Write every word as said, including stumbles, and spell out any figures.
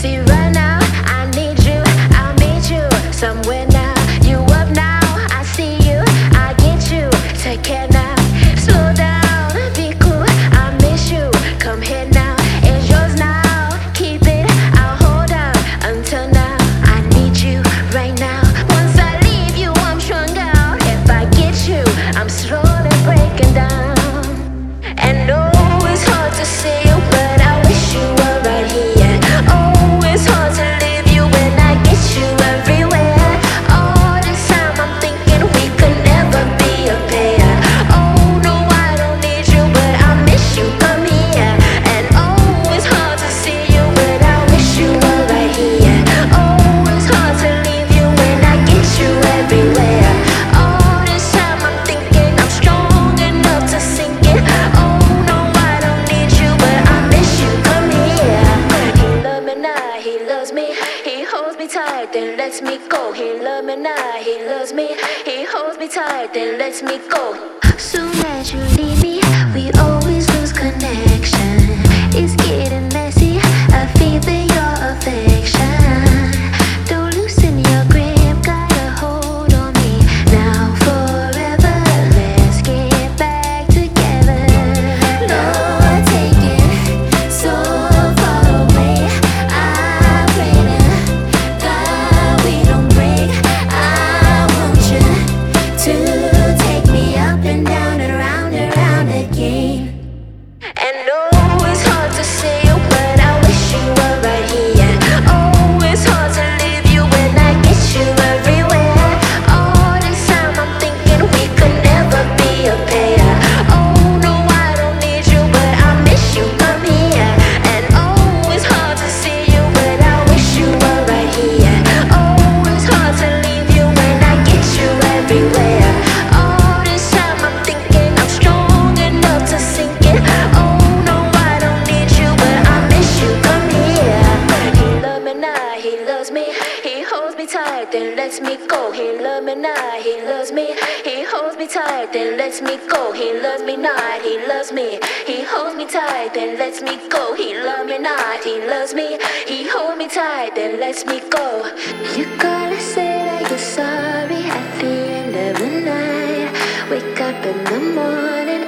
See right now, I need you, I'll meet you somewhere now. You up now, I see you, I get you. Take care now, slow down, be cool, I miss you. Come here now, it's yours now. Keep it, I'll hold on until now. I need you right now. Once I leave you, I'm strung out. If I get you, I'm slowly breaking down. And oh, it's hard to see you, but I wish you were right here. Oh, it's hard to leave you when I get you everywhere. All this time I'm thinking we could never be a pair. Oh no, I don't need you, but I miss you. Come here. And oh, it's hard to see you, but I wish you were right here. Oh, it's hard to leave you when I get you everywhere. All this time I'm thinking I'm strong enough to sink it. Oh no, I don't need you, but I miss you. Come here. He loves me now, he loves me. He holds me tight, then lets me go. He loves me now, he loves me. He holds me tight, then lets me go. Soon as you leave me, we always lose connection. It's getting messy, I feel for your affection. Don't loosen your grip, got a hold on me now forever. Let's get back together. Lord, take it so far away. I pray to God we don't break. I want you to take me up and down and round and round again. And oh, it's hard to see you, but I wish you were right here. Oh, it's hard to leave you when I get you everywhere. All this time I'm thinking we could never be a pair. Oh no, I don't need you, but I miss you. Come here. And oh, it's hard to see you, but I wish you were right here. Oh, it's hard to leave you when I get you everywhere. All this time I'm thinking I'm strong enough to sink it. Oh no, I don't need you, but I miss you. Come here. He loves me now, he loves me. He holds me tight, then lets me go. He loves me now, he loves me. He holds me tight, then lets me go. He loves me not, he loves me. He holds me tight, then lets me go. He loves me not, he loves me. He holds me tight, then lets me go. You gotta say that you're sorry at the end of the night. Wake up in the morning